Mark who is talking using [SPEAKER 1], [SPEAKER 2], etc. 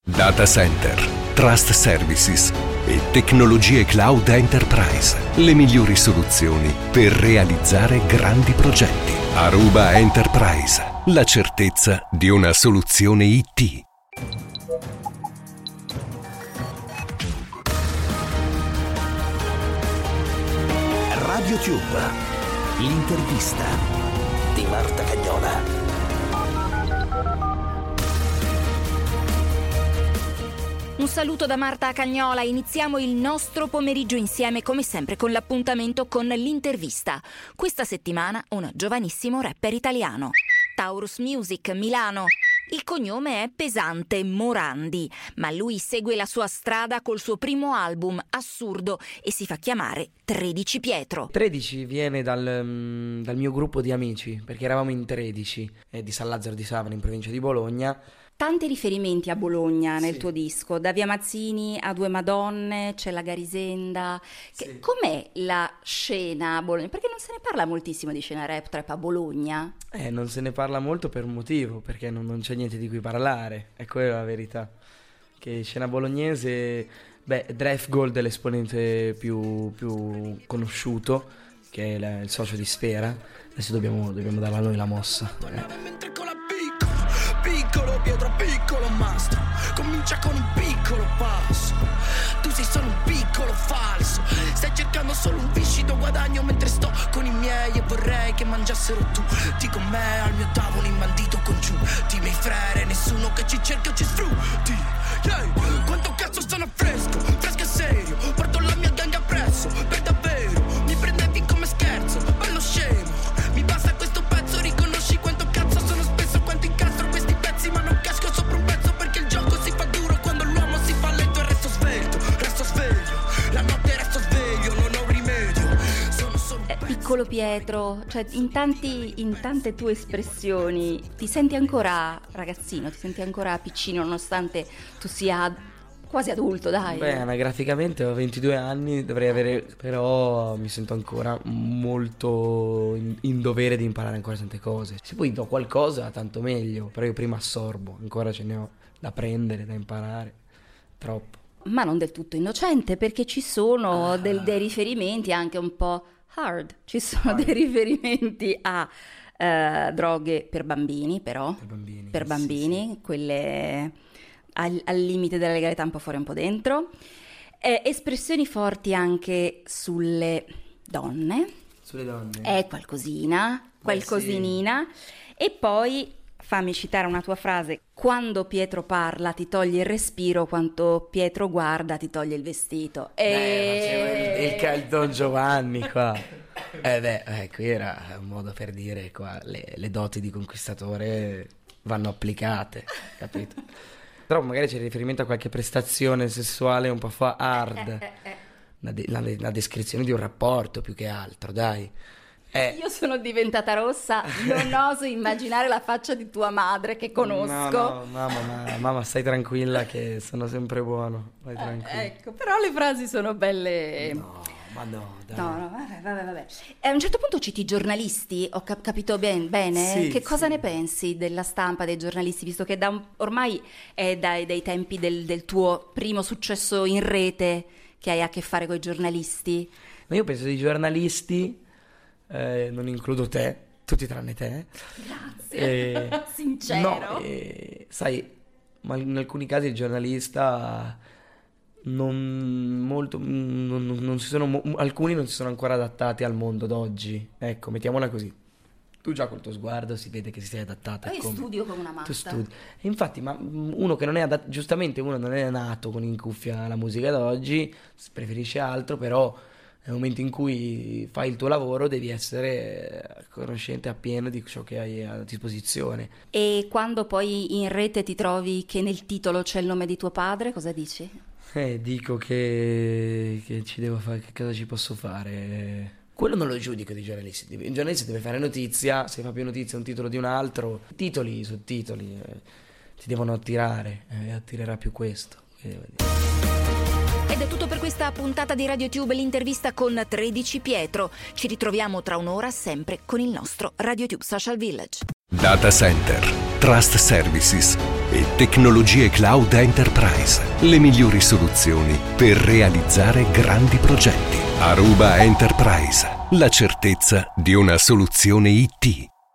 [SPEAKER 1] Data center, trust services e tecnologie cloud enterprise. Le migliori soluzioni per realizzare grandi progetti. Aruba Enterprise, la certezza di una soluzione IT.
[SPEAKER 2] Radio Tube, l'intervista di Marta Cagnola.
[SPEAKER 3] Un saluto da Marta Cagnola. Iniziamo il nostro pomeriggio insieme come sempre con l'appuntamento con l'intervista. Questa settimana un giovanissimo rapper italiano. Taurus Music, Milano. Il cognome è pesante, Morandi, ma lui segue la sua strada col suo primo album, Assurdo, e si fa chiamare 13 Pietro.
[SPEAKER 4] 13 viene dal mio gruppo di amici, perché eravamo in 13, di San Lazzaro di Savona, in provincia di Bologna.
[SPEAKER 3] Tanti riferimenti a Bologna nel
[SPEAKER 4] Sì.
[SPEAKER 3] tuo disco, da Via Mazzini a Due Madonne, c'è la Garisenda.
[SPEAKER 4] Sì.
[SPEAKER 3] Com'è la scena a Bologna? Perché non se ne parla moltissimo di scena trap a Bologna.
[SPEAKER 4] Non se ne parla molto per un motivo, perché non c'è niente di cui parlare, è quella la verità. Che scena bolognese, Dref Gold è l'esponente più conosciuto, che è il socio di Sfera. Adesso dobbiamo darla a noi la mossa.
[SPEAKER 5] Mentre con la piccolo Pietro, piccolo mastro, comincia con un piccolo passo. Tu sei solo un piccolo falso, stai cercando solo un viscido guadagno mentre sto con i miei e vorrei che mangiassero tutti con me al mio tavolo imbandito con giù. Ti miei frere, nessuno che ci cerchi o ci sfrutti. Yeah. Quanto cazzo sono fresco e serio, porto la mia gang appresso, per davvero, mi prendevi come scherzo, bello scemo, mi basta questo pezzo, riconosci quanto cazzo sono spesso, quanto incastro questi pezzi ma non casco sopra un pezzo perché il gioco si fa duro quando l'uomo si fa lento e resto sveglio, la notte resto sveglio, non ho rimedio, sono solo
[SPEAKER 3] Piccolo Pietro, cioè in tante tue espressioni ti senti ancora ragazzino, ti senti ancora piccino nonostante tu sia quasi adulto, dai.
[SPEAKER 4] Anagraficamente ho 22 anni, dovrei avere, però mi sento ancora molto in dovere di imparare ancora tante cose. Se poi do qualcosa, tanto meglio, però io prima assorbo, ancora ce ne ho da prendere, da imparare, troppo.
[SPEAKER 3] Ma non del tutto innocente, perché ci sono dei riferimenti anche un po' hard, ci sono dei riferimenti a droghe per bambini, però. Per bambini,
[SPEAKER 4] sì.
[SPEAKER 3] Quelle al limite della legalità, un po' fuori, un po' dentro. Espressioni forti anche sulle donne.
[SPEAKER 4] Sulle donne.
[SPEAKER 3] Qualcosinina. E poi fammi citare una tua frase: quando Pietro parla ti toglie il respiro, quando Pietro guarda ti toglie il vestito.
[SPEAKER 4] Il Don Giovanni qua. Qui era un modo per dire qua le doti di conquistatore vanno applicate, capito? Però magari c'è riferimento a qualche prestazione sessuale un po' hard, la descrizione di un rapporto più che altro, dai.
[SPEAKER 3] Io sono diventata rossa, non oso immaginare la faccia di tua madre che conosco.
[SPEAKER 4] No, mamma, stai tranquilla che sono sempre buono, vai tranquilla.
[SPEAKER 3] Ecco, però le frasi sono belle.
[SPEAKER 4] Ma no, dai.
[SPEAKER 3] No, vabbè. A un certo punto citi i giornalisti, ho capito bene?
[SPEAKER 4] Sì,
[SPEAKER 3] che cosa
[SPEAKER 4] sì.
[SPEAKER 3] ne pensi della stampa, dei giornalisti, visto che ormai è dai tempi del tuo primo successo in rete che hai a che fare con i giornalisti?
[SPEAKER 4] Ma io penso dei giornalisti, non includo te, tutti tranne te.
[SPEAKER 3] Grazie, sincero.
[SPEAKER 4] No, sai, ma in alcuni casi il giornalista alcuni non si sono ancora adattati al mondo d'oggi, ecco, mettiamola così. Tu già col tuo sguardo si vede che si sei adattata.
[SPEAKER 3] Io studio come una matta.
[SPEAKER 4] Tu studi. E infatti, ma uno che non è giustamente uno non è nato con in cuffia la musica d'oggi, preferisce altro, però nel momento in cui fai il tuo lavoro devi essere conoscente appieno di ciò che hai a disposizione.
[SPEAKER 3] E quando poi in rete ti trovi che nel titolo c'è il nome di tuo padre, cosa dici?
[SPEAKER 4] Dico che ci devo fare, che cosa ci posso fare? Quello non lo giudico dei giornalisti. Il giornalista deve fare notizia, se fa più notizia un titolo di un altro, titoli, sottotitoli, ti devono attirare, attirerà più questo.
[SPEAKER 3] Ed è tutto per questa puntata di RadioTube, l'intervista con 13 Pietro. Ci ritroviamo tra un'ora sempre con il nostro RadioTube Social Village.
[SPEAKER 1] Data Center, Trust Services, e tecnologie cloud Enterprise. Le migliori soluzioni per realizzare grandi progetti. Aruba Enterprise, la certezza di una soluzione IT.